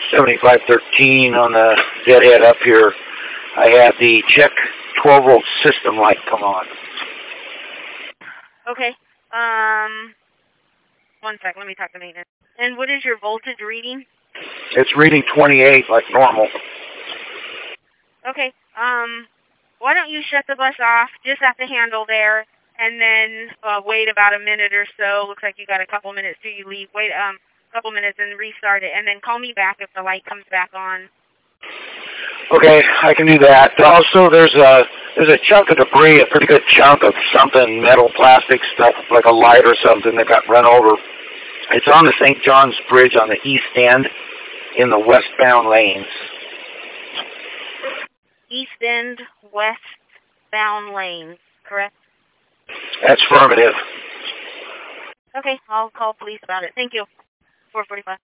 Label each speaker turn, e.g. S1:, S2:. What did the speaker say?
S1: 7513 on the deadhead up here. I had the check 12-volt system light come on.
S2: Okay. 1 sec. Let me talk to maintenance. And what is your voltage reading?
S1: It's reading 28 like normal.
S2: Okay. Why don't you shut the bus off just at the handle there, and then wait about a minute or so. Looks like you got a couple minutes till you leave. Wait a couple minutes and restart it, and then call me back if the light comes back on.
S1: Okay, I can do that. Also, there's a chunk of debris, a pretty good chunk of something, metal, plastic stuff, like a light or something that got run over. It's on the St. John's Bridge on the east end in the westbound lanes.
S2: East end, westbound lanes, correct?
S1: That's affirmative.
S2: Okay, I'll call police about it. Thank you. 445.